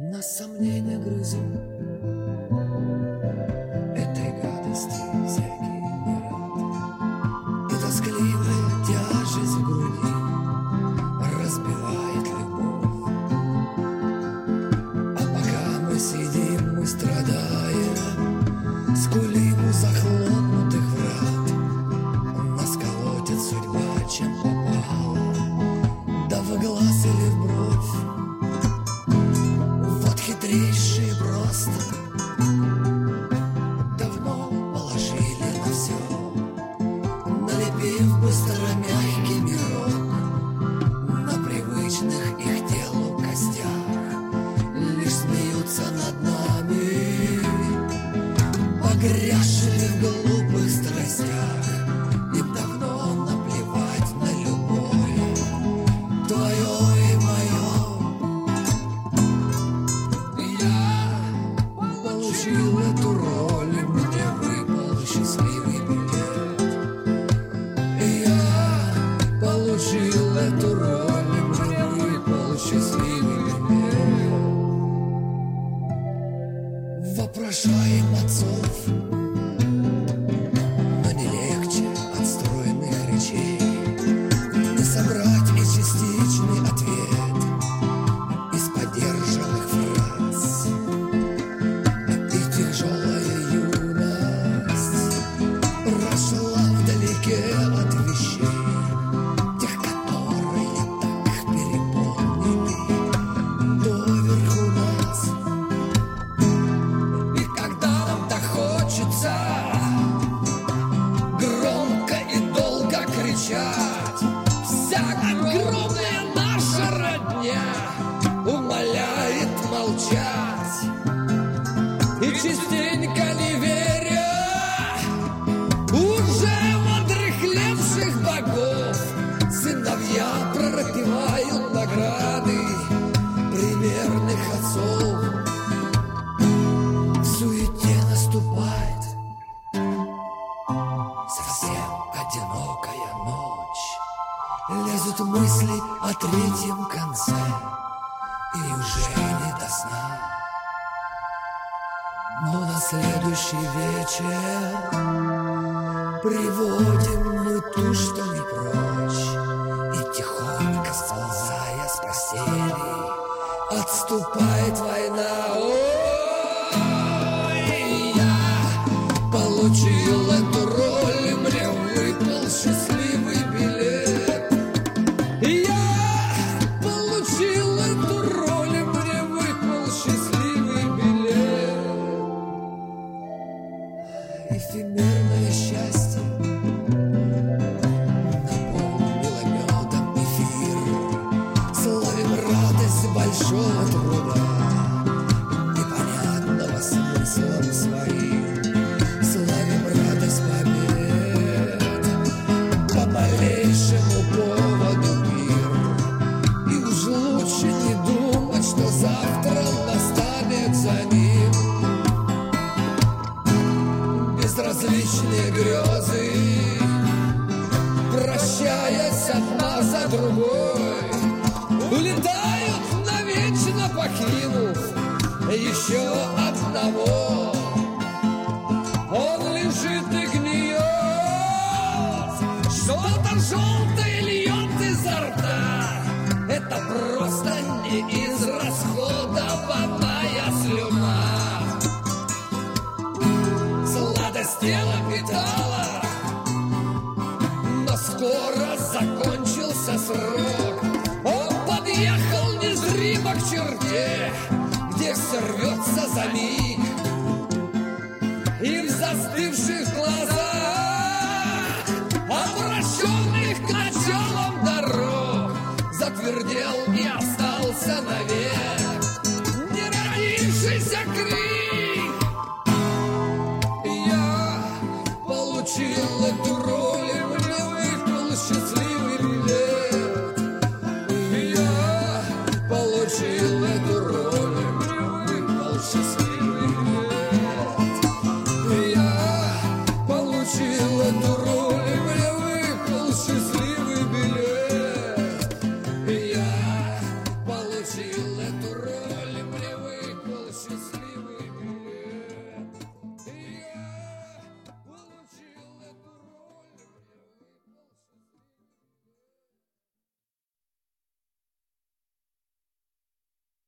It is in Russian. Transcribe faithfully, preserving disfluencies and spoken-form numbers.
Нас сомнения грызут этой гадости всякий не рад. И тоскливая тяжесть в груди разбивает любовь. А пока мы сидим, мы страдаем, скулим у захлопнутых врат. Нас колотит судьба, чем попало, да в глаз или в бровь. Вот хитрейшие просто давно положили на все, налепив быстро мягкий мирок на привычных их телу костях. Лишь смеются над нами, погрязшими в глупых страстях. Им давно наплевать на любое твое и мое. Я получил эту роль, и мне выпал счастливый билет. Я получил эту роль, и мне выпал счастливый билет. Вопрошаем отцов, но не легче от стройных речей. Не собрать и частичный ответ из подержанных фраз. И тяжелая юность прошла вдалеке от вещей, тех, которые так переполнили доверху нас. И когда нам так хочется громко и долго кричать, вся огромная наша родня умоляет молчать. И частенько не веря уже в отрехлевших богов, сыновья пропивают награды примерных отцов. В суете наступает совсем одинокая ночь. Лезут мысли о третьем конце, и уже не до сна. Но на следующий вечер приводим мы ту, что не прочь, и тихонько сползая с постели отступает война. Ой, я получил эту роль, и мне выпал счастливый билет. Я получил эту роль, и мне выпал счастливый билет. Эфемерное счастье наполнило медом эфир. Славим радость большого труда, непонятного смыслом своим. Славим радость побед, по малейшему поводу мир. И уж лучше не думать, что завтра настанет за ним. Безразличные грезы, прощаясь одна за другой, улетают навечно, покинув еще одного. Он лежит и гниет, что-то желтое льет изо рта. Это просто не израсходованная слюна. Сладость тела питала, но скоро закончился срок. Он подъехал незримо к черте, где все рвется за миг. И в застывших глазах, обращенных к началам дорог, затвердел и остался навек